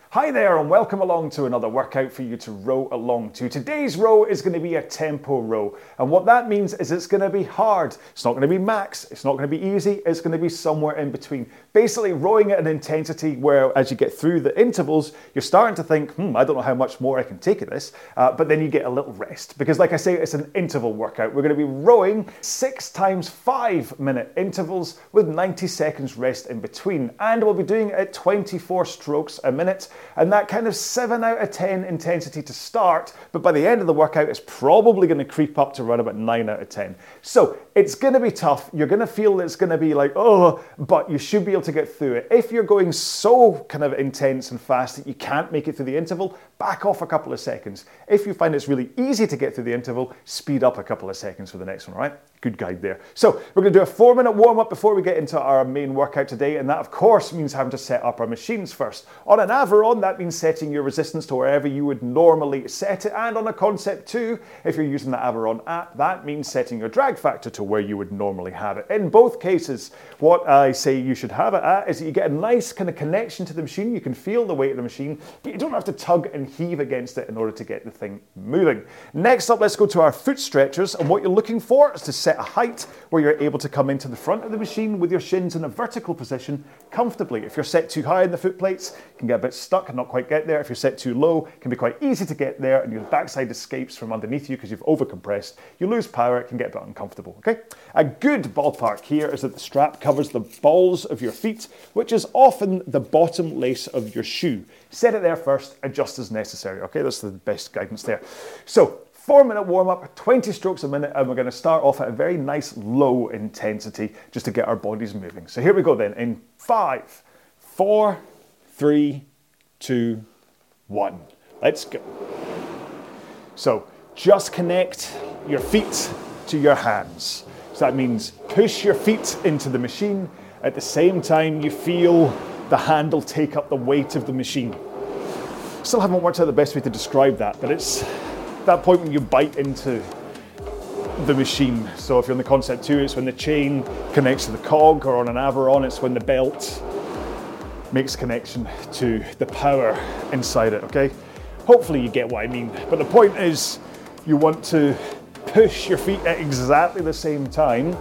Hi there and welcome along to another workout for you to row along to. Today's row is going to be a tempo row, and what that means is it's going to be hard. It's not going to be max, it's not going to be easy, it's going to be somewhere in between. Basically rowing at an intensity where as you get through the intervals, you're starting to think, I don't know how much more I can take of this, but then you get a little rest. Because like I say, it's an interval workout. We're going to be rowing 6 times 5-minute intervals with 90 seconds rest in between. And we'll be doing it at 24 strokes a minute. And that kind of 7 out of 10 intensity to start, but by the end of the workout, it's probably going to creep up to around about 9 out of 10. So it's going to be tough. You're going to feel it's going to be like, but you should be able to get through it. If you're going so kind of intense and fast that you can't make it through the interval, back off a couple of seconds. If you find it's really easy to get through the interval, speed up a couple of seconds for the next one, all right? Good guide there. So we're going to do a 4-minute warm-up before we get into our main workout today, and that of course means having to set up our machines first. On an Aviron, that means setting your resistance to wherever you would normally set it, and on a Concept 2, if you're using the Aviron app, that means setting your drag factor to where you would normally have it. In both cases, what I say you should have it at is that you get a nice kind of connection to the machine, you can feel the weight of the machine, but you don't have to tug and heave against it in order to get the thing moving. Next up, let's go to our foot stretchers, and what you're looking for is to set a height where you're able to come into the front of the machine with your shins in a vertical position comfortably. If you're set too high in the foot plates, you can get a bit stuck and not quite get there. If you're set too low, it can be quite easy to get there and your backside escapes from underneath you because you've overcompressed. You lose power, it can get a bit uncomfortable, okay? A good ballpark here is that the strap covers the balls of your feet, which is often the bottom lace of your shoe. Set it there first, adjust as necessary, okay? That's the best guidance there. So, 4-minute warm-up, 20 strokes a minute, and we're going to start off at a very nice low intensity just to get our bodies moving. So here we go then, in 5, 4, 3, 2, 1. Let's go. So just connect your feet to your hands. So that means push your feet into the machine. At the same time, you feel the handle take up the weight of the machine. Still haven't worked out the best way to describe that, but it's that point when you bite into the machine. So if you're on the Concept 2, it's when the chain connects to the cog, or on an Aviron, it's when the belt makes connection to the power inside it, okay? Hopefully you get what I mean. But the point is, you want to push your feet at exactly the same time.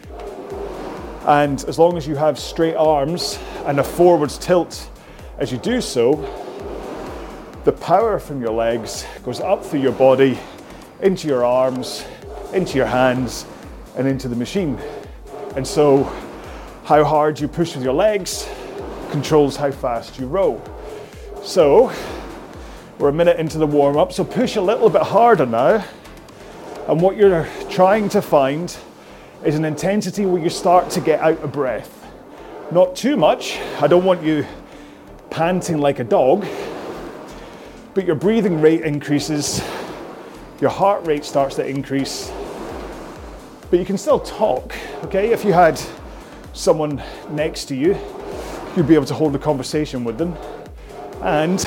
And as long as you have straight arms and a forwards tilt as you do so, the power from your legs goes up through your body, into your arms, into your hands, and into the machine. And so how hard you push with your legs controls how fast you row. So we're a minute into the warm-up, so push a little bit harder now. And what you're trying to find is an intensity where you start to get out of breath. Not too much, I don't want you panting like a dog, but your breathing rate increases, your heart rate starts to increase, but you can still talk, okay? If you had someone next to you, you'd be able to hold a conversation with them. And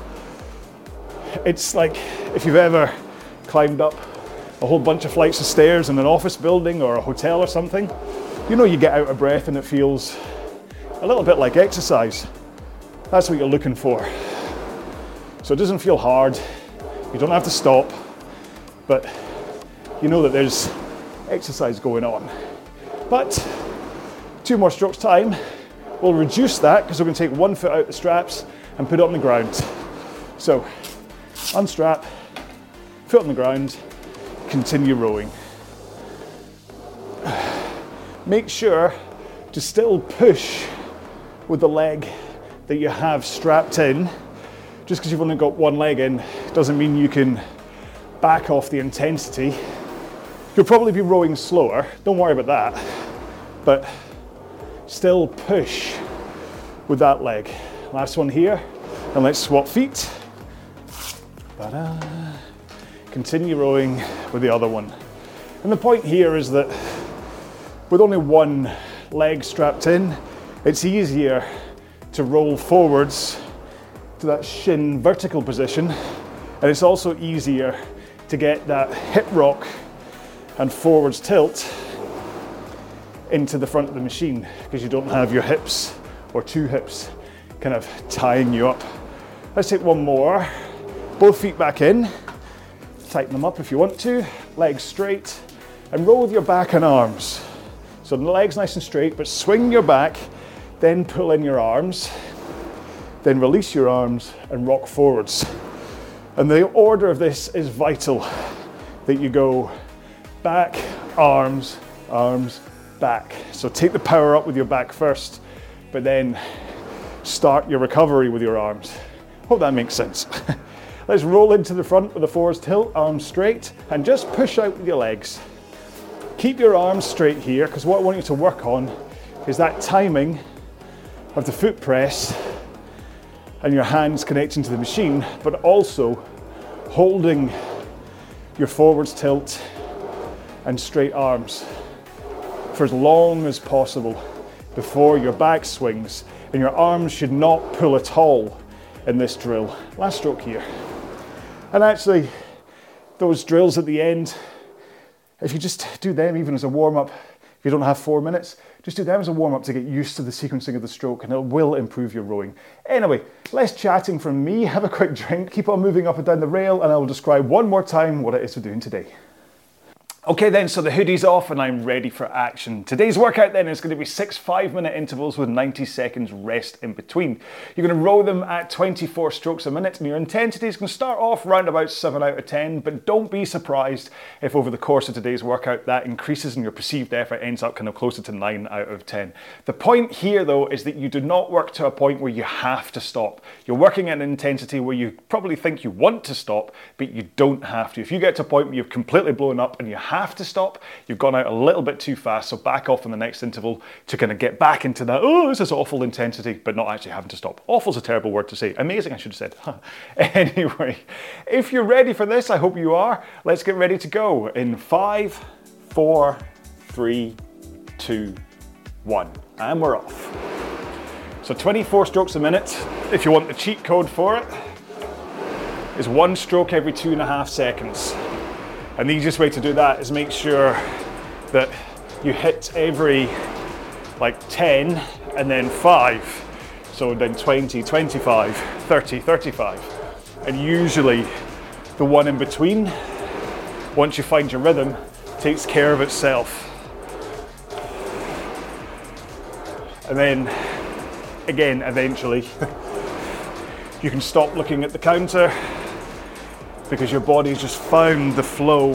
it's like if you've ever climbed up a whole bunch of flights of stairs in an office building or a hotel or something, you know you get out of breath and it feels a little bit like exercise. That's what you're looking for. So it doesn't feel hard, you don't have to stop, but you know that there's exercise going on. But 2 more strokes time, we'll reduce that because we're going to take 1 foot out the straps and put it on the ground. So unstrap, foot on the ground, continue rowing. Make sure to still push with the leg that you have strapped in. Just because you've only got one leg in doesn't mean you can back off the intensity. You'll probably be rowing slower, don't worry about that, but still push with that leg. Last one here, and let's swap feet. Ta-da. Continue rowing with the other one. And the point here is that with only one leg strapped in, it's easier to roll forwards to that shin vertical position, and it's also easier to get that hip rock and forwards tilt into the front of the machine because you don't have your hips or two hips kind of tying you up Let's take one more. Both feet back in. Tighten them up if you want to. Legs straight. And roll with your back and arms. So the legs nice and straight, but swing your back, then pull in your arms, then release your arms and rock forwards. And the order of this is vital, that you go back, arms, arms, back. So take the power up with your back first, but then start your recovery with your arms. Hope that makes sense. Let's roll into the front with a forwards tilt, arms straight, and just push out with your legs. Keep your arms straight here, because what I want you to work on is that timing of the foot press and your hands connecting to the machine, but also holding your forwards tilt and straight arms for as long as possible before your back swings, and your arms should not pull at all in this drill. Last stroke here. And actually, those drills at the end, if you just do them even as a warm-up, if you don't have 4 minutes, just do them as a warm-up to get used to the sequencing of the stroke, and it will improve your rowing. Anyway, less chatting from me, have a quick drink, keep on moving up and down the rail, and I will describe one more time what it is we're doing today. Okay then, so the hoodie's off and I'm ready for action. Today's workout then is going to be 6 5-minute intervals with 90 seconds rest in between. You're going to row them at 24 strokes a minute, and your intensity is going to start off around about 7 out of 10, but don't be surprised if over the course of today's workout that increases and your perceived effort ends up kind of closer to 9 out of 10. The point here though is that you do not work to a point where you have to stop. You're working at an intensity where you probably think you want to stop, but you don't have to. If you get to a point where you've completely blown up and you have to stop, you've gone out a little bit too fast, so back off in the next interval to kind of get back into that, oh, this is awful intensity, but not actually having to stop. Awful's a terrible word to say. Amazing, I should have said. Anyway, if you're ready for this, I hope you are. Let's get ready to go in 5, 4, 3, 2, 1, and we're off. So 24 strokes a minute. If you want the cheat code for it, is 1 stroke every 2.5 seconds. And the easiest way to do that is make sure that you hit every like 10 and then 5. So then 20, 25, 30, 35. And usually the one in between, once you find your rhythm, takes care of itself. And then again, eventually, you can stop looking at the counter because your body's just found the flow.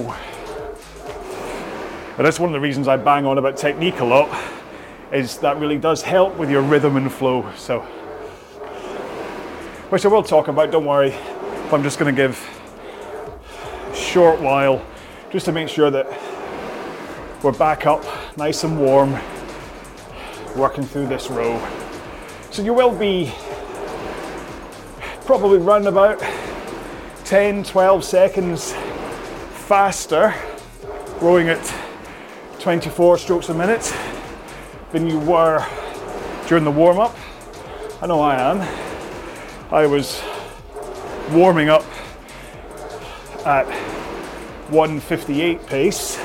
And that's one of the reasons I bang on about technique a lot, is that really does help with your rhythm and flow. So, which I will talk about, don't worry. I'm just gonna give a short while just to make sure that we're back up nice and warm, working through this row. So you will be probably round about 10, 12 seconds faster rowing at 24 strokes a minute than you were during the warm-up. I know I am. I was warming up at 1:58 pace,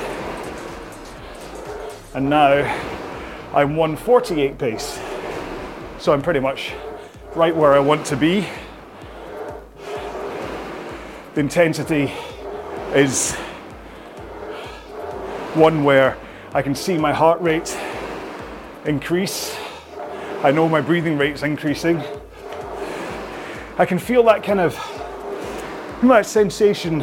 and now I'm 1:48 pace. So I'm pretty much right where I want to be. The intensity is one where I can see my heart rate increase. I know my breathing rate's increasing. I can feel that kind of, that sensation,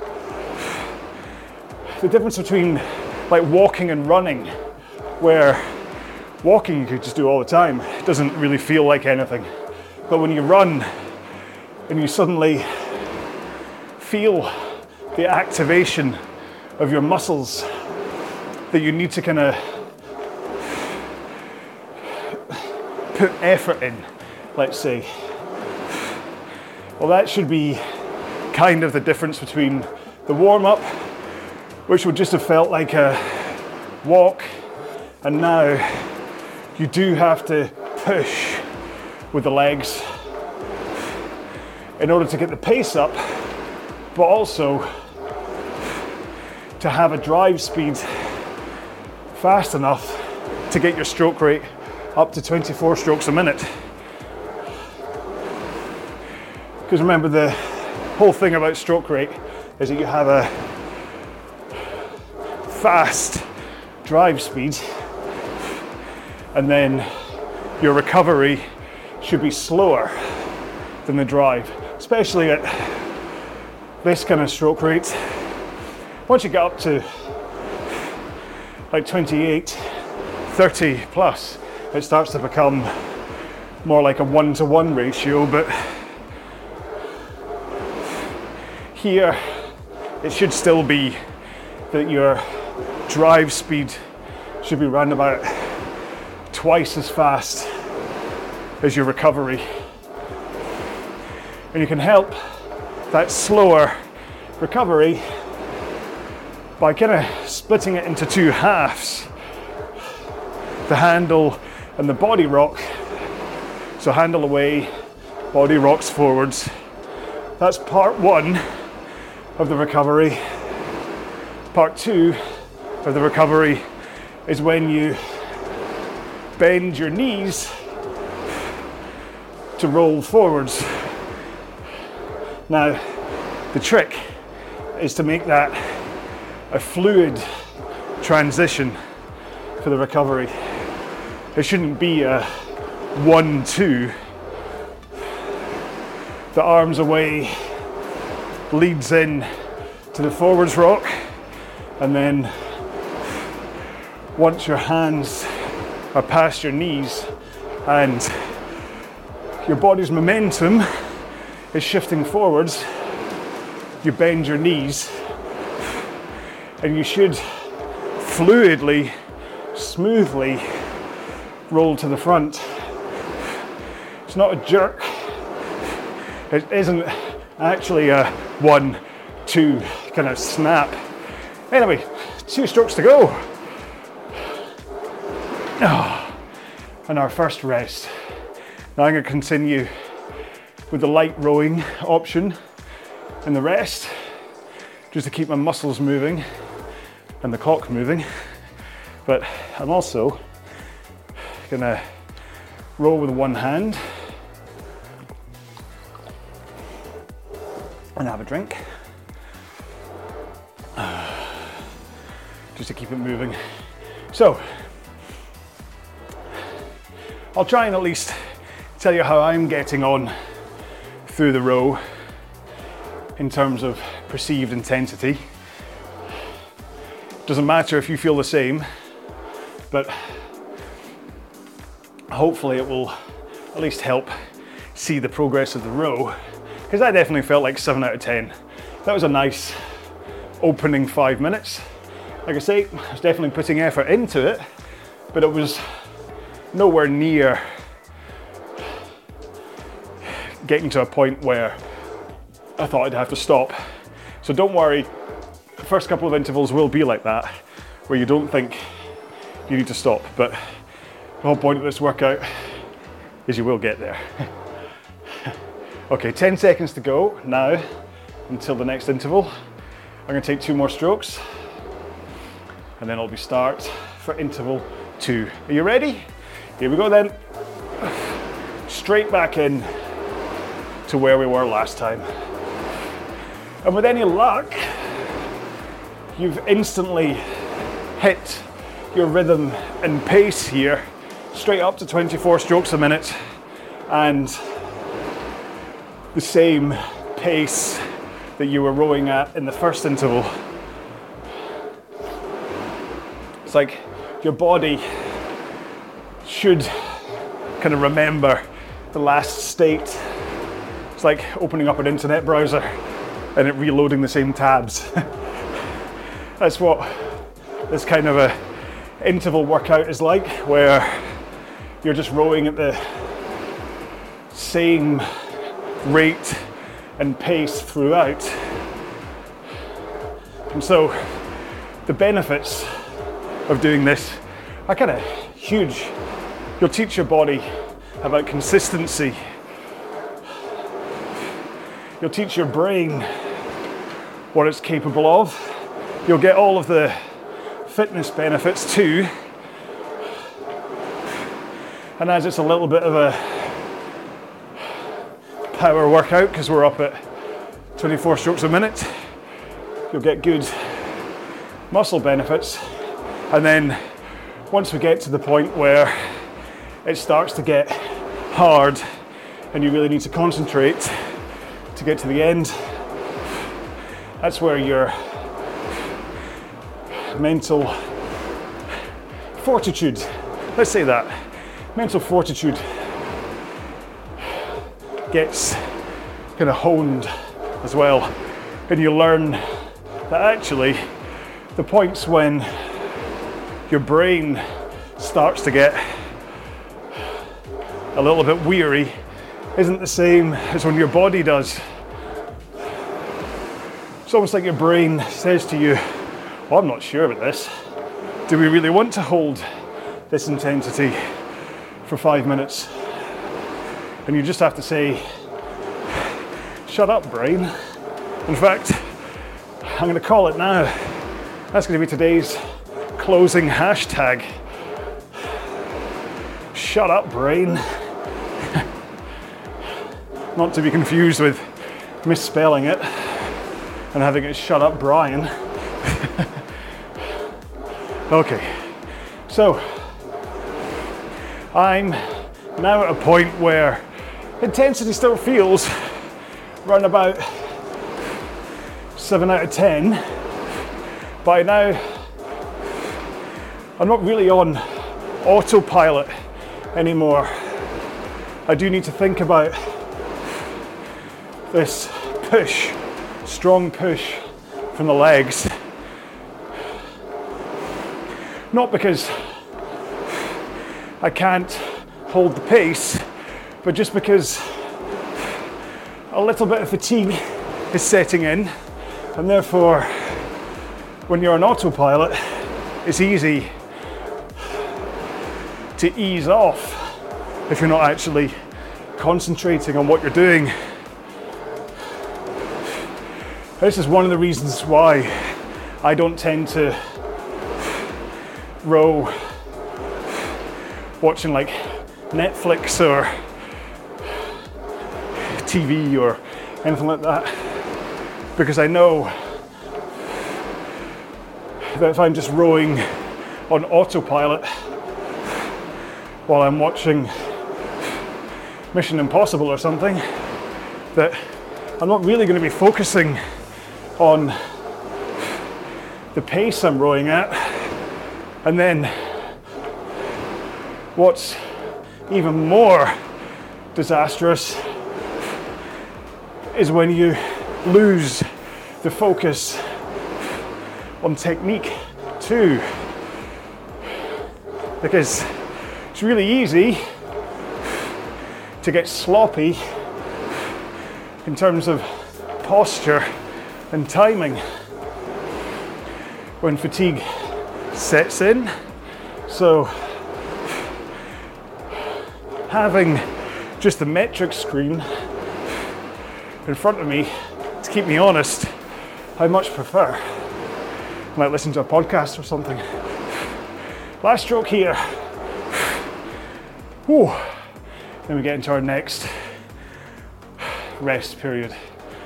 the difference between like walking and running, where walking you could just do all the time. It doesn't really feel like anything. But when you run and you suddenly feel the activation of your muscles that you need to kind of put effort in, let's say. Well, that should be kind of the difference between the warm-up, which would just have felt like a walk, and now you do have to push with the legs in order to get the pace up, but also to have a drive speed fast enough to get your stroke rate up to 24 strokes a minute. Because remember, the whole thing about stroke rate is that you have a fast drive speed, and then your recovery should be slower than the drive, especially at this kind of stroke rate. Once you get up to like 28, 30 plus, it starts to become more like a 1-to-1 ratio, but here it should still be that your drive speed should be round about twice as fast as your recovery. And you can help that slower recovery by kind of splitting it into two halves. The handle and the body rock. So handle away, body rocks forwards. That's part one of the recovery. Part two of the recovery is when you bend your knees to roll forwards. Now, the trick is to make that a fluid transition for the recovery. It shouldn't be a 1-2. The arms away leads in to the forwards rock, and then once your hands are past your knees and your body's momentum is shifting forwards, you bend your knees and you should fluidly, smoothly roll to the front. It's not a jerk. It isn't actually a 1-2 kind of snap. Anyway, 2 strokes to go. And our first rest. Now I'm going to continue with the light rowing option and the rest, just to keep my muscles moving and the clock moving. But I'm also going to row with one hand and have a drink, just to keep it moving. So I'll try and at least tell you how I'm getting on through the row in terms of perceived intensity. Doesn't matter if you feel the same, but hopefully it will at least help see the progress of the row, because I definitely felt like 7 out of 10. That was a nice opening 5 minutes. Like I say, I was definitely putting effort into it, but it was nowhere near getting to a point where I thought I'd have to stop. So don't worry, the first couple of intervals will be like that, where you don't think you need to stop, but the whole point of this workout is you will get there. Okay, 10 seconds to go now until the next interval. I'm going to take 2 more strokes and then it'll be start for interval 2. Are you ready? Here we go then. Straight back in to where we were last time. And with any luck, you've instantly hit your rhythm and pace here, straight up to 24 strokes a minute, and the same pace that you were rowing at in the first interval. It's like your body should kind of remember the last state. It's like opening up an internet browser and it reloading the same tabs. That's what this kind of a interval workout is like, where you're just rowing at the same rate and pace throughout. And so the benefits of doing this are kind of huge. You'll teach your body about consistency. You'll teach your brain what it's capable of. You'll get all of the fitness benefits too. And as it's a little bit of a power workout because we're up at 24 strokes a minute. You'll get good muscle benefits. And then once we get to the point where it starts to get hard and you really need to concentrate to get to the end, that's where your mental fortitude, let's say that, mental fortitude gets kind of honed as well. And you learn that actually the points when your brain starts to get a little bit weary isn't the same as when your body does. It's almost like your brain says to you, well, I'm not sure about this. Do we really want to hold this intensity for 5 minutes? And you just have to say, shut up, brain. In fact, I'm going to call it now. That's going to be today's closing hashtag. Shut up, brain. Not to be confused with misspelling it and having it shut up, Brian. Okay, so I'm now at a point where intensity still feels around about 7 out of 10. By now, I'm not really on autopilot anymore. I do need to think about this push, strong push from the legs. Not because I can't hold the pace, but just because a little bit of fatigue is setting in, and therefore when you're on autopilot, it's easy to ease off if you're not actually concentrating on what you're doing. This is one of the reasons why I don't tend to row watching like Netflix or TV or anything like that, because I know that if I'm just rowing on autopilot while I'm watching Mission Impossible or something, that I'm not really going to be focusing on the pace I'm rowing at. And then what's even more disastrous is when you lose the focus on technique too, because it's really easy to get sloppy in terms of posture and timing when fatigue sets in. So having just the metric screen in front of me to keep me honest, I much prefer. I might listen to a podcast or something. Last stroke here. Whew. Then we get into our next rest period.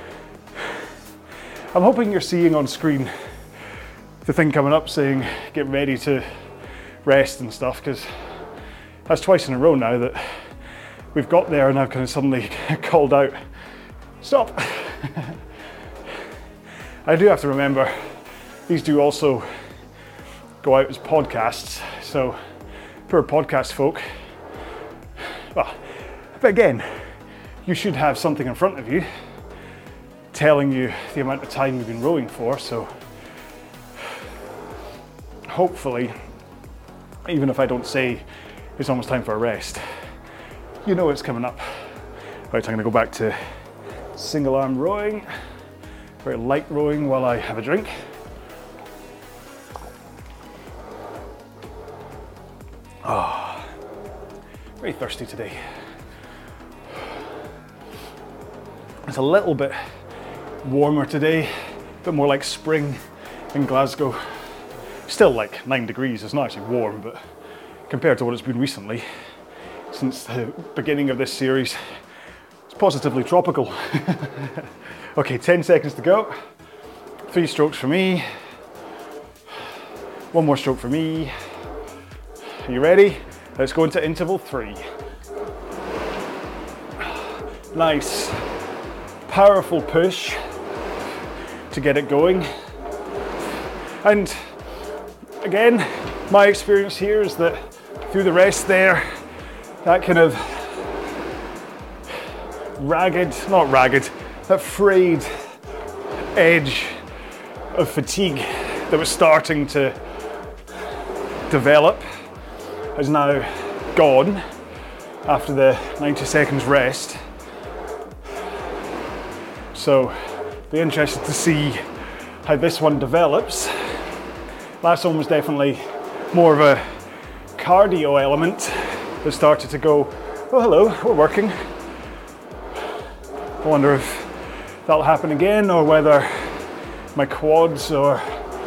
I'm hoping you're seeing on screen the thing coming up saying get ready to rest and stuff, because that's twice in a row now that we've got there and I've kind of suddenly called out, stop. I do have to remember these do also go out as podcasts, so for podcast folk, well, but again, you should have something in front of you telling you the amount of time you've been rowing for, so hopefully, even if I don't say it's almost time for a rest, you know it's coming up. Right, I'm going to go back to single arm rowing, very light rowing while I have a drink. Oh, very thirsty today. It's a little bit warmer today, a bit more like spring in Glasgow. Still like 9 degrees, it's not actually warm, but compared to what it's been recently, since the beginning of this series, it's positively tropical. Okay, 10 seconds to go. 3 strokes for me. 1 more stroke for me. Are you ready? Let's go into interval 3. Nice, powerful push to get it going. And again, my experience here is that through the rest there, that kind of that frayed edge of fatigue that was starting to develop is now gone after the 90 seconds rest. So be interested to see how this one develops. Last one was definitely more of a cardio element that started to go, oh hello, we're working. I wonder if that'll happen again, or whether my quads or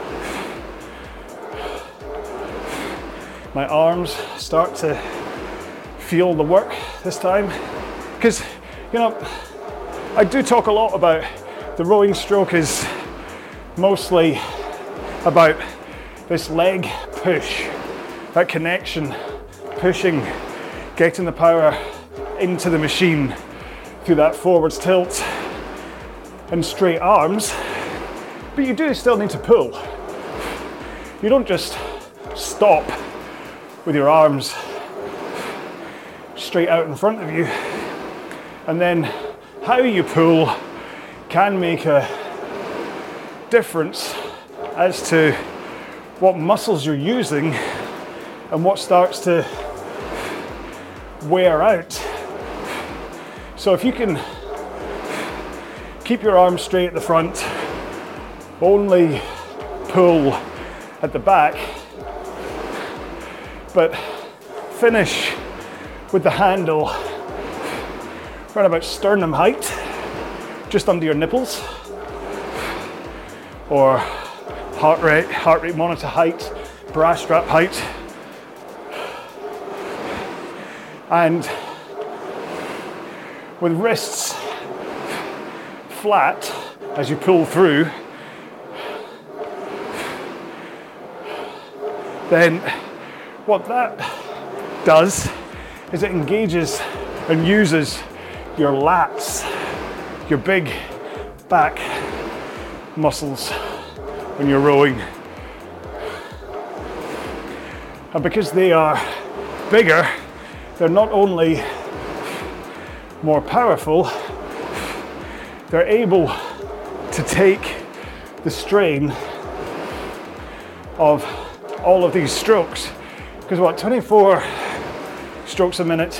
my arms start to feel the work this time. Because, you know, I do talk a lot about the rowing stroke is mostly about this leg push, that connection, pushing, getting the power into the machine through that forwards tilt and straight arms, but you do still need to pull. You don't just stop with your arms straight out in front of you, and then how you pull can make a difference as to what muscles you're using and what starts to wear out. So if you can keep your arms straight at the front, only pull at the back, but finish with the handle around about sternum height, just under your nipples, or heart rate monitor height, bra strap height, and with wrists flat as you pull through, then what that does is it engages and uses your lats, your big back muscles when you're rowing. And because they are bigger, they're not only more powerful, they're able to take the strain of all of these strokes. Because what, 24 strokes a minute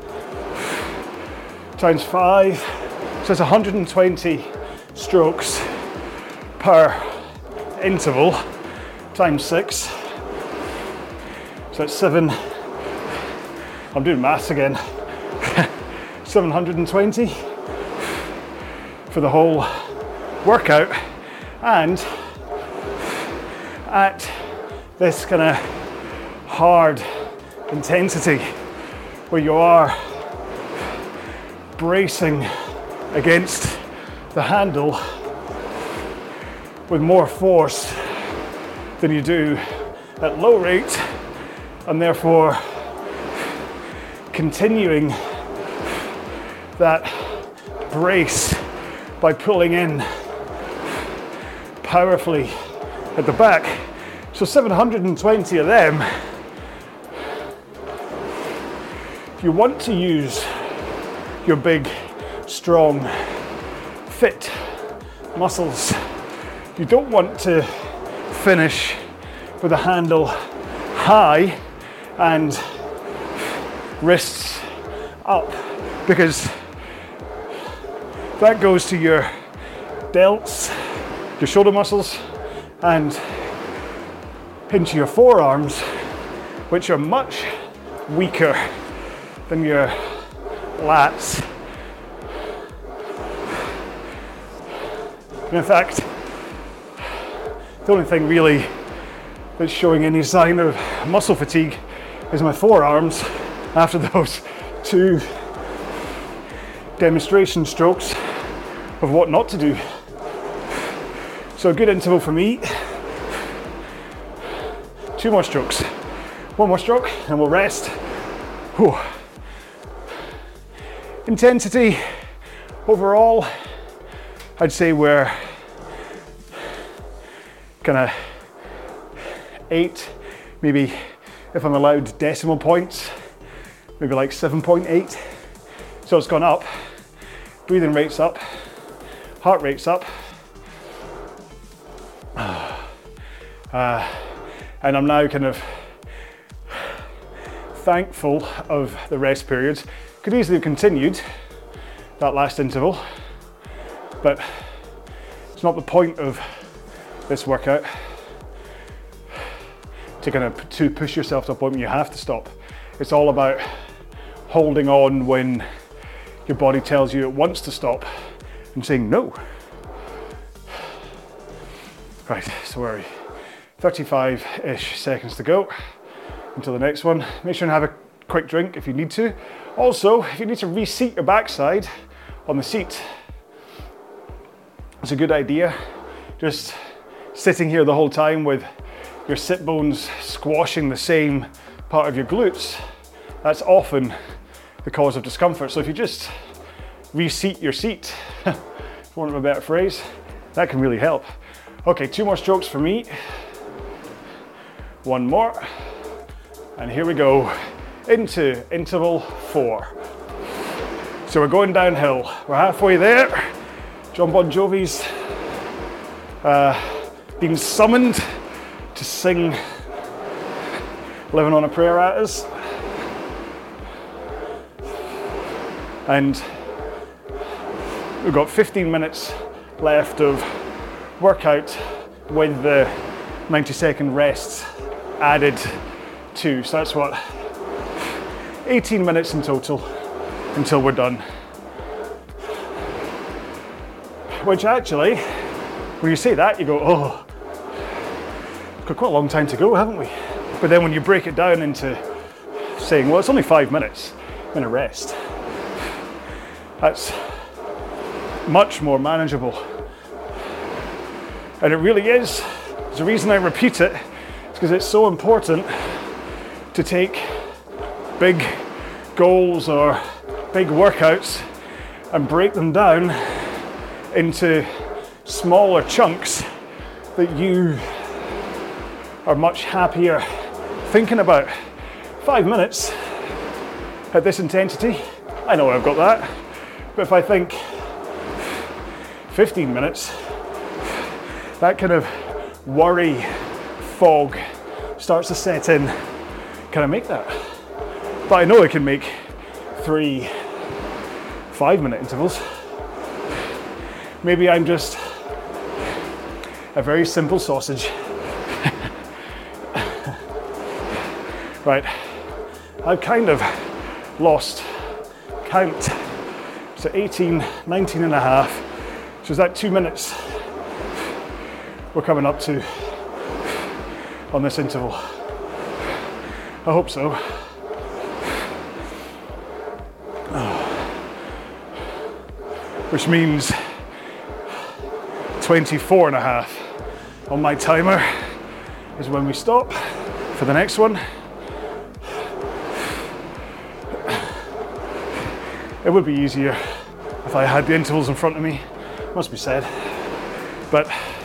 times 5, so that's 120 strokes per interval times 6, so that's 7, I'm doing maths again, 720 for the whole workout. And at this kind of hard intensity where you are bracing against the handle with more force than you do at low rate, and therefore continuing that brace by pulling in powerfully at the back. So 720 of them. If you want to use your big, strong, fit muscles, you don't want to finish with a handle high and wrists up, because that goes to your delts, your shoulder muscles, and into your forearms, which are much weaker than your lats. And in fact, the only thing really that's showing any sign of muscle fatigue is my forearms after those 2 demonstration strokes of what not to do. So a good interval for me, 2 more strokes. 1 more stroke and we'll rest. Whew. Intensity overall, I'd say we're kind of 8, maybe if I'm allowed decimal points, maybe like 7.8. So it's gone up. Breathing rate's up, heart rate's up. And I'm now kind of thankful of the rest periods. Could easily have continued that last interval, but it's not the point of this workout to push yourself to a point when you have to stop. It's all about holding on when your body tells you it wants to stop and saying no. Right, so where are we? 35-ish seconds to go until the next one. Make sure and have a quick drink if you need to. Also, if you need to reseat your backside on the seat, it's a good idea. Just sitting here the whole time with your sit bones squashing the same part of your glutes, that's often the cause of discomfort. So if you just reseat your seat, for want of a better phrase, that can really help. Okay, 2 more strokes for me. 1 more. And here we go into interval 4. So we're going downhill. We're halfway there. John Bon Jovi's been summoned to sing Living on a Prayer at us. And we've got 15 minutes left of workout with the 90-second rests added too. So that's what, 18 minutes in total until we're done. Which actually, when you say that, you go, oh, we've got quite a long time to go, haven't we? But then when you break it down into saying, well, it's only 5 minutes in a rest, that's much more manageable. And it really is. The reason I repeat it is because it's so important to take big goals or big workouts and break them down into smaller chunks that you are much happier thinking about. 5 minutes at this intensity, I know I've got that, but if I think 15 minutes, that kind of worry fog starts to set in. Can I make that? But I know I can make 3 5-minute intervals. Maybe I'm just a very simple sausage. Right, I've kind of lost count. So 18, 19 and a half. So is that 2 minutes we're coming up to on this interval? I hope so. Which means 24 and a half on my timer is when we stop for the next one. It would be easier if I had the intervals in front of me, must be said, but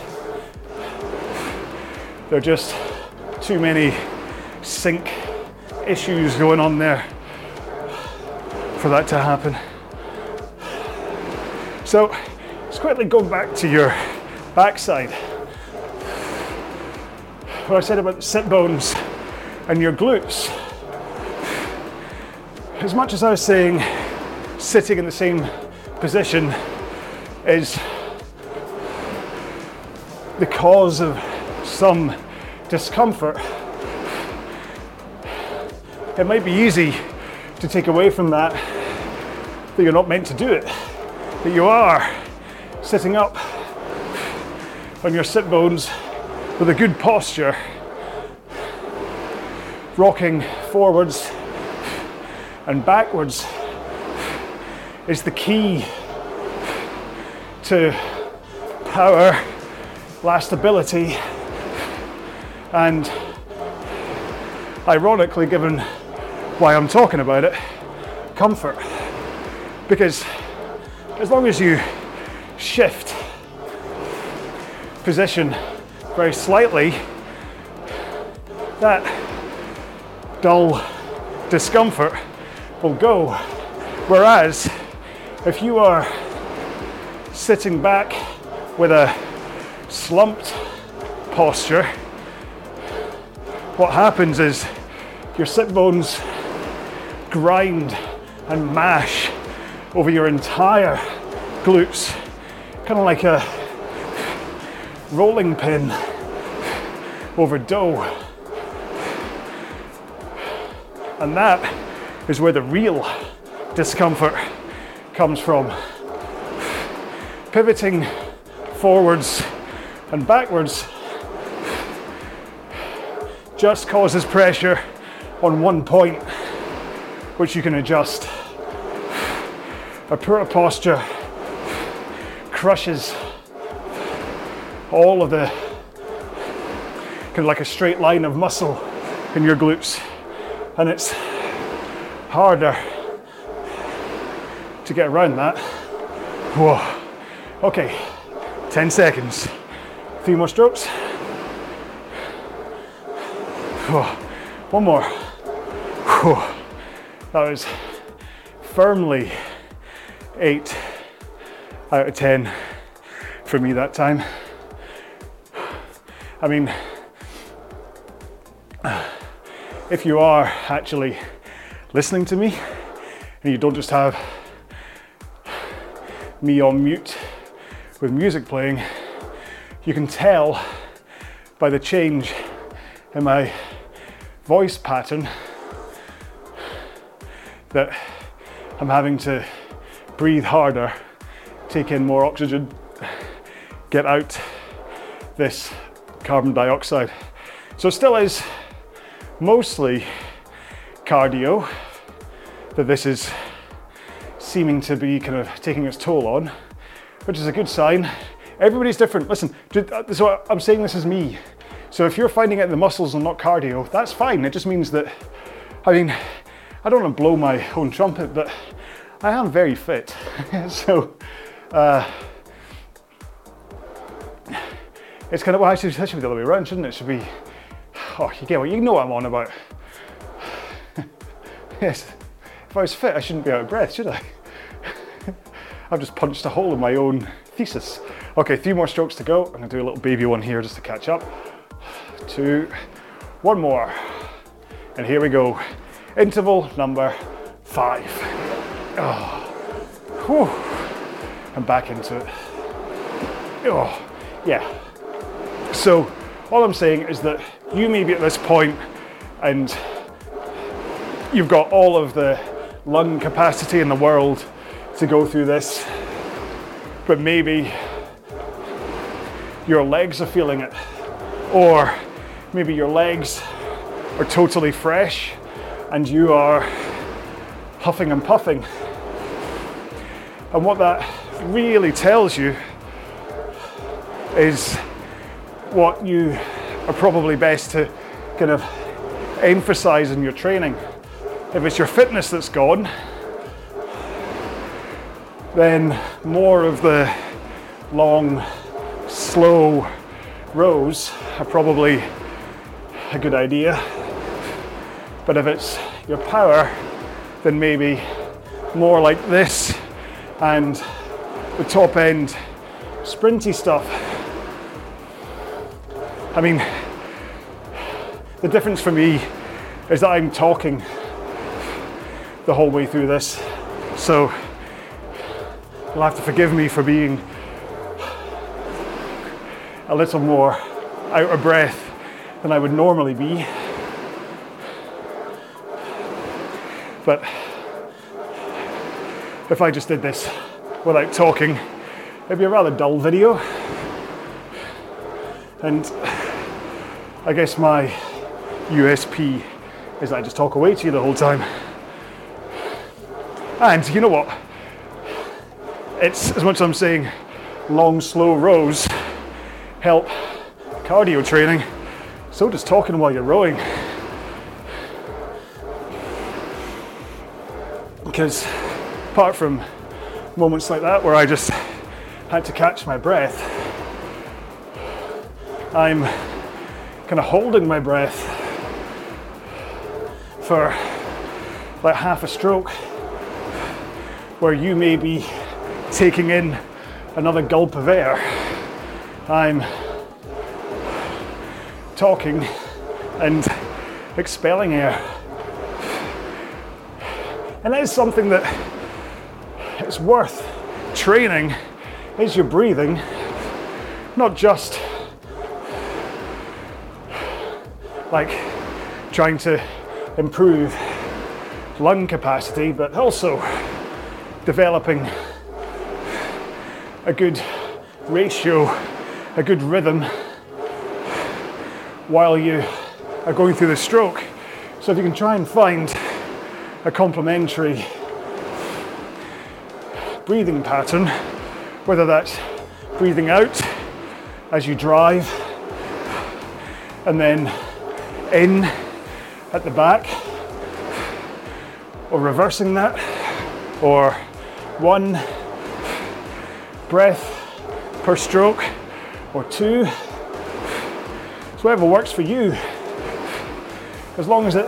there are just too many sync issues going on there for that to happen. So let's quickly go back to your backside. What I said about the sit bones and your glutes. As much as I was saying sitting in the same position is the cause of some discomfort, it might be easy to take away from that you're not meant to do it, that you are sitting up on your sit bones with a good posture, rocking forwards and backwards is the key to power, lastability, and ironically, given why I'm talking about it, comfort. Because as long as you shift position very slightly, that dull discomfort will go. Whereas if you are sitting back with a slumped posture, what happens is your sit bones grind and mash over your entire glutes, kind of like a rolling pin over dough. And that is where the real discomfort comes from. Pivoting forwards and backwards just causes pressure on one point, which you can adjust. A poor posture crushes all of the, kind of like a straight line of muscle in your glutes, and it's harder to get around that. Whoa. Okay, 10 seconds. 3 more strokes. Whoa. 1 more. Whoa. That was firmly 8 out of 10 for me that time. I mean, if you are actually listening to me and you don't just have me on mute with music playing, you can tell by the change in my voice pattern that I'm having to breathe harder, take in more oxygen, get out this carbon dioxide. So it still is mostly cardio that this is seeming to be kind of taking its toll on, which is a good sign. Everybody's different. Listen, so I'm saying this is me. So if you're finding it in the muscles and not cardio, that's fine. It just means that, I mean, I don't want to blow my own trumpet, but I am very fit. So it's kind of, well, actually, that should be the other way around, shouldn't it? It should be, oh, you know what I'm on about. Yes, if I was fit, I shouldn't be out of breath, should I? I've just punched a hole in my own thesis. Okay, 3 more strokes to go. I'm gonna do a little baby one here just to catch up. 2, 1 more. And here we go. Interval number 5. Oh. Whew. I'm back into it. Oh, yeah. So all I'm saying is that you may be at this point and you've got all of the lung capacity in the world to go through this, but maybe your legs are feeling it, or maybe your legs are totally fresh and you are huffing and puffing. And what that really tells you is what you are probably best to kind of emphasize in your training. If it's your fitness that's gone, then more of the long, slow rows are probably a good idea. But if it's your power, then maybe more like this and the top end sprinty stuff. I mean, the difference for me is that I'm talking the whole way through this, so you'll have to forgive me for being a little more out of breath than I would normally be. But if I just did this without talking, it'd be a rather dull video. And I guess my USP is I just talk away to you the whole time. And you know what? it's, as much as I'm saying long, slow rows help cardio training, so does talking while you're rowing. Because apart from moments like that where I just had to catch my breath, I'm kind of holding my breath for like half a stroke, where you may be taking in another gulp of air. I'm talking and expelling air. And that is something that it's worth training, is your breathing, not just like trying to improve lung capacity, but also developing a good ratio, a good rhythm while you are going through the stroke. So if you can try and find a complementary breathing pattern, whether that's breathing out as you drive and then in at the back, or reversing that, or one breath per stroke, or two. It's whatever works for you, as long as it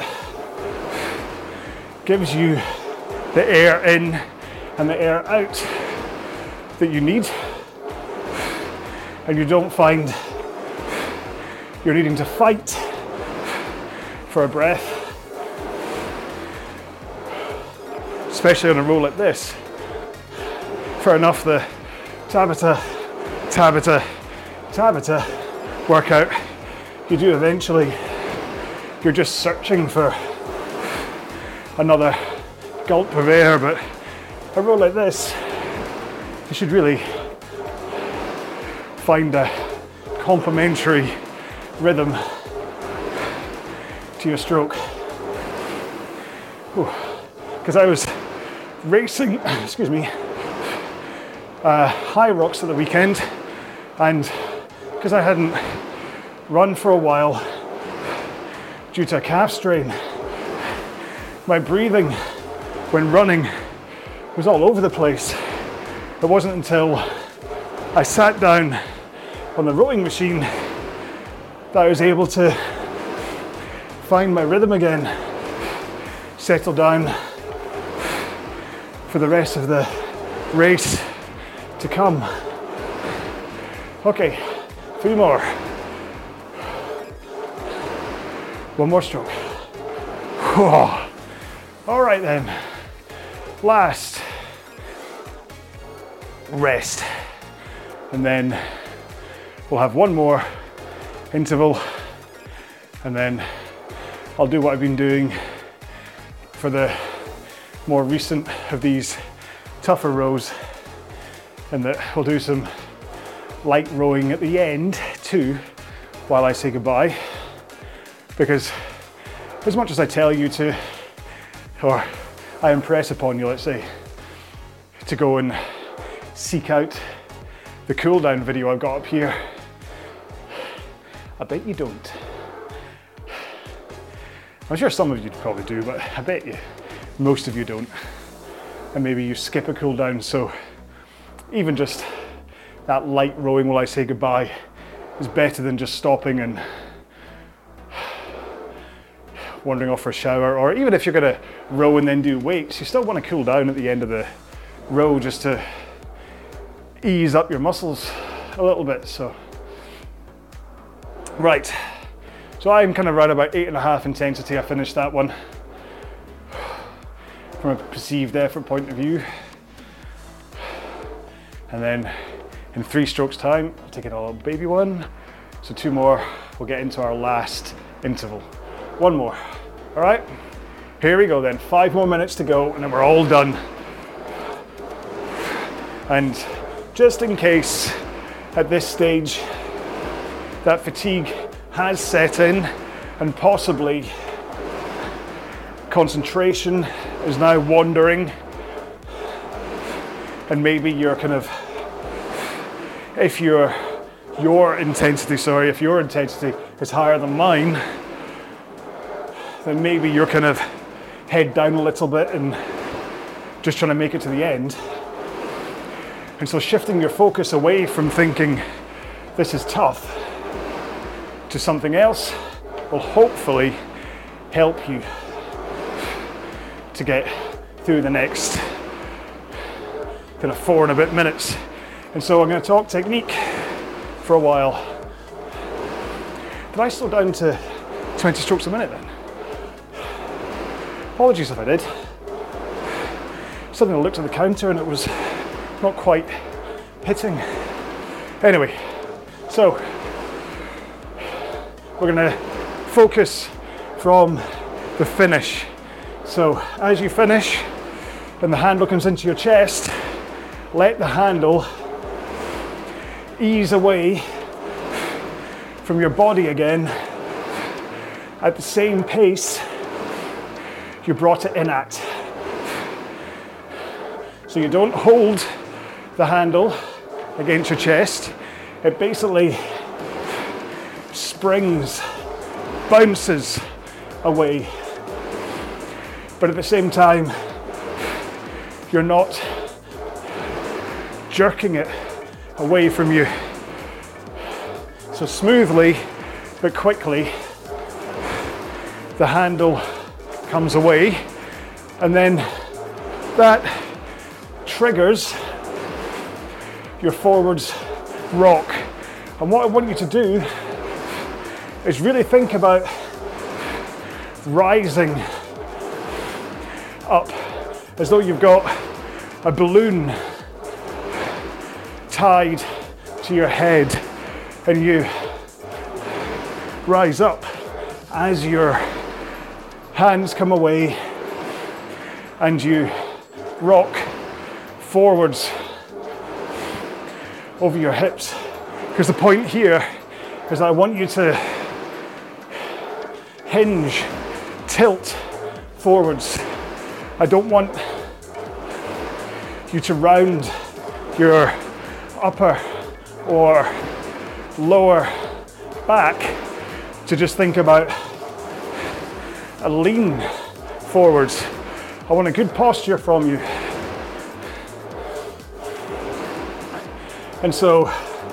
gives you the air in and the air out that you need, and you don't find you're needing to fight for a breath, especially on a row like this. Fair enough, the Tabata workout, you do eventually, you're just searching for another gulp of air, but a row like this, you should really find a complementary rhythm to your stroke. Because I was racing, High Rocks at the weekend, and because I hadn't run for a while due to a calf strain, my breathing when running was all over the place. It wasn't until I sat down on the rowing machine that I was able to find my rhythm again, settle down for the rest of the race to come. Okay, 3 more. One more stroke. All right then, last rest, and then we'll have one more interval, and then I'll do what I've been doing for the more recent of these tougher rows, and that we'll do some light rowing at the end too while I say goodbye, because as much as I tell you to, or I impress upon you, let's say, to go and seek out the cool down video I've got up here, I bet you don't. I'm sure some of you probably do, but I bet you most of you don't. And maybe you skip a cool down, so even just that light rowing while I say goodbye is better than just stopping and wandering off for a shower. Or even if you're gonna row and then do weights, you still want to cool down at the end of the row just to ease up your muscles a little bit. So, right. So I'm kind of right about 8.5 intensity. I finished that one from a perceived effort point of view. And then in 3 strokes time, I'll take it a little baby one. So 2 more, we'll get into our last interval. 1 more, all right? Here we go then, 5 more minutes to go and then we're all done. And just in case at this stage that fatigue has set in and possibly concentration is now wandering, And maybe you're kind of, if your intensity is higher than mine, then maybe you're kind of head down a little bit and just trying to make it to the end. And so shifting your focus away from thinking this is tough to something else will hopefully help you to get through the next kind of 4 and a bit minutes. And so I'm going to talk technique for a while. Did I slow down to 20 strokes a minute then? Apologies if I did. Suddenly I looked at the counter and it was not quite hitting. Anyway, so we're going to focus from the finish. So as you finish and the handle comes into your chest, let the handle ease away from your body again at the same pace you brought it in at. So you don't hold the handle against your chest. It basically springs, bounces away. But at the same time, you're not jerking it away from you. So smoothly but quickly, the handle comes away, and then that triggers your forwards rock. And what I want you to do is really think about rising up as though you've got a balloon tied to your head, and you rise up as your hands come away and you rock forwards over your hips. Because the point here is I want you to hinge, tilt forwards. I don't want you to round your upper or lower back to just think about a lean forwards. I want a good posture from you. And so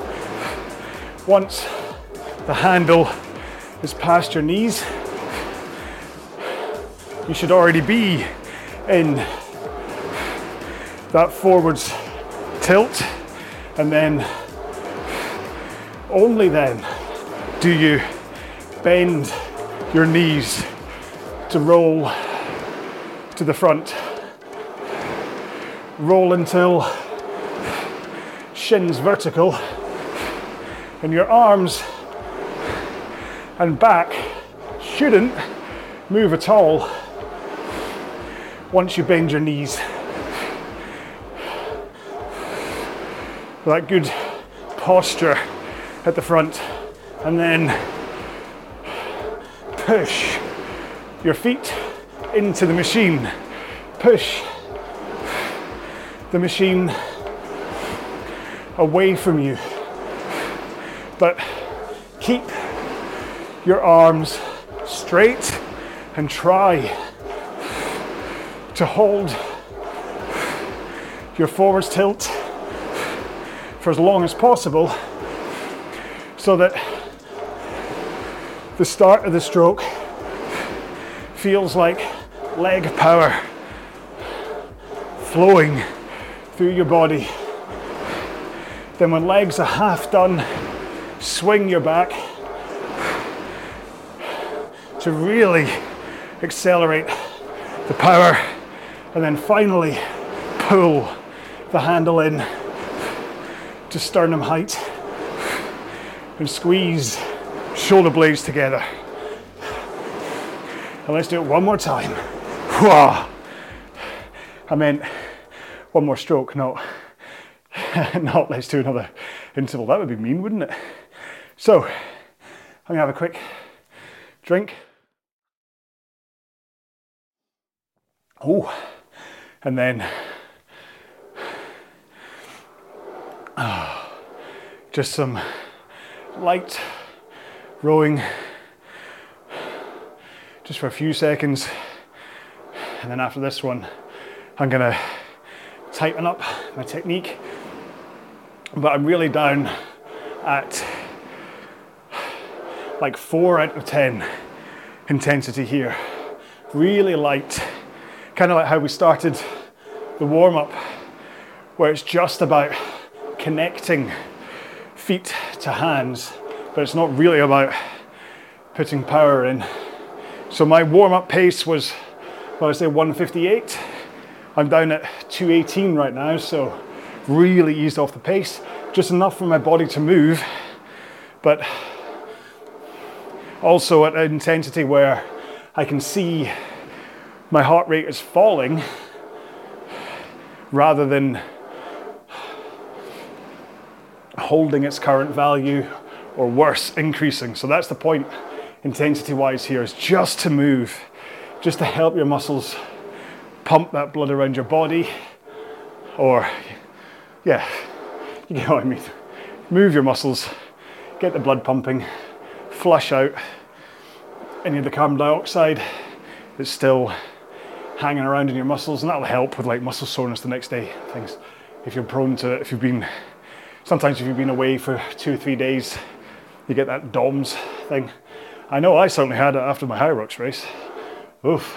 once the handle is past your knees, you should already be in that forwards tilt, and then only then do you bend your knees to roll to the front. Roll until shins vertical, and your arms and back shouldn't move at all once you bend your knees. That good posture at the front, and then push your feet into the machine. Push the machine away from you, but keep your arms straight and try to hold your forwards tilt for as long as possible, so that the start of the stroke feels like leg power flowing through your body. Then when legs are half done, swing your back to really accelerate the power, and then finally pull the handle in to sternum height and squeeze shoulder blades together. And let's do it one more time. Whoa. I meant one more stroke, not let's do another interval. That would be mean, wouldn't it? So I'm gonna have a quick drink. Oh, and then Just some light rowing, just for a few seconds. And then after this one, I'm gonna tighten up my technique. But I'm really down at like 4 out of 10 intensity here. Really light, kind of like how we started the warm-up, where it's just about connecting feet to hands, but it's not really about putting power in. So my warm-up pace was, well, I say 158. I'm down at 218 right now, so really eased off the pace, just enough for my body to move, but also at an intensity where I can see my heart rate is falling rather than holding its current value or worse, increasing. So that's the point intensity-wise here, is just to move, just to help your muscles pump that blood around your body, or yeah, you get what I mean. Move your muscles, get the blood pumping, flush out any of the carbon dioxide that's still hanging around in your muscles, and that'll help with like muscle soreness the next day, things. If you're prone to it, sometimes if you've been away for 2 or 3 days, you get that DOMS thing. I know I certainly had it after my Hyrox race. Oof.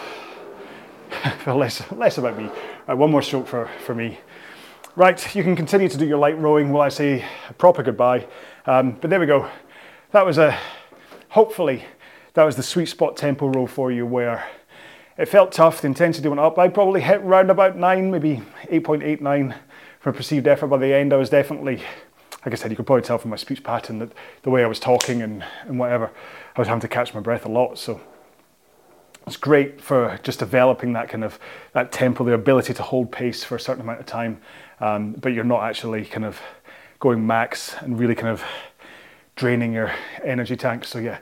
less about me. Right, one more stroke for me. Right, you can continue to do your light rowing while I say a proper goodbye. But there we go. That was hopefully, that was the sweet spot tempo row for you, where it felt tough, the intensity went up. I probably hit round about 9, maybe 8.89 for perceived effort by the end. I was definitely, like I said, you could probably tell from my speech pattern that the way I was talking and whatever, I was having to catch my breath a lot. So it's great for just developing that kind of, that tempo, the ability to hold pace for a certain amount of time, but you're not actually kind of going max and really kind of draining your energy tank. So yeah.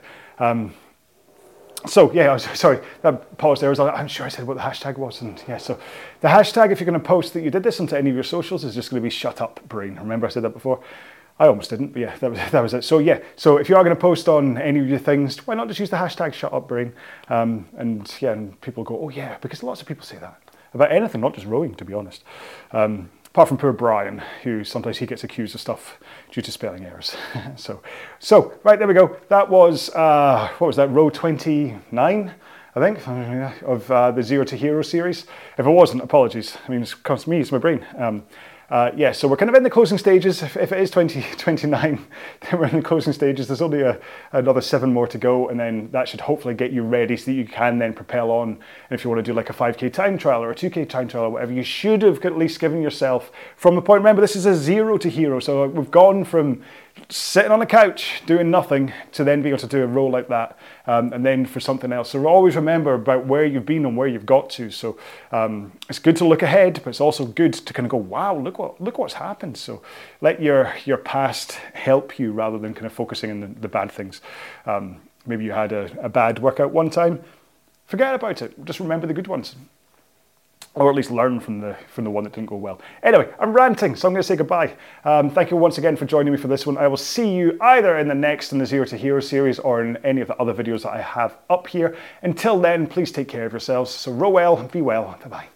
I was sorry, that pause there was, I'm sure I said what the hashtag was, and yeah, so the hashtag, if you're going to post that you did this onto any of your socials, is just going to be shut up brain. Remember I said that before? I almost didn't, but yeah, that was it. So yeah, so if you are going to post on any of your things, why not just use the hashtag shut up brain? And yeah, and people go, oh yeah, because lots of people say that about anything, not just rowing, to be honest. Apart from poor Brian, who sometimes he gets accused of stuff due to spelling errors. so right, there we go. That was, what was that, row 29, I think, of the Zero to Hero series. If it wasn't, apologies. I mean, it's me, it's my brain. Yeah, so we're kind of in the closing stages. If it is 2029, then we're in the closing stages. There's only another 7 more to go, and then that should hopefully get you ready so that you can then propel on. And if you want to do like a 5K time trial or a 2K time trial or whatever, you should have at least given yourself from the point. Remember, this is a Zero to Hero, so we've gone from sitting on a couch doing nothing to then be able to do a row like that, and then for something else. So always remember about where you've been and where you've got to. So it's good to look ahead, but it's also good to kind of go, wow, look what's happened. So let your past help you rather than kind of focusing on the bad things. Maybe you had a bad workout one time, forget about it. Just remember the good ones. Or at least learn from the one that didn't go well. Anyway, I'm ranting, so I'm going to say goodbye. Thank you once again for joining me for this one. I will see you either in the Zero to Hero series or in any of the other videos that I have up here. Until then, please take care of yourselves. So row well, be well, bye-bye.